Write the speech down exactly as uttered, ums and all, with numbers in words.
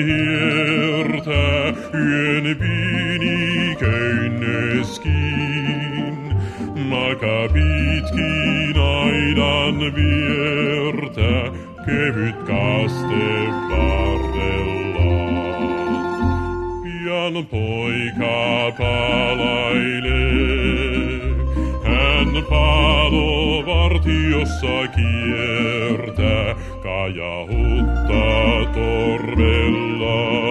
hiertää yön viiniköynneskin. Makaa pitkin aidan viertä, kevyt kaste varrellaan. Pian poika palailee, hän palovartiossa kiertää, kajahuttaa torvella.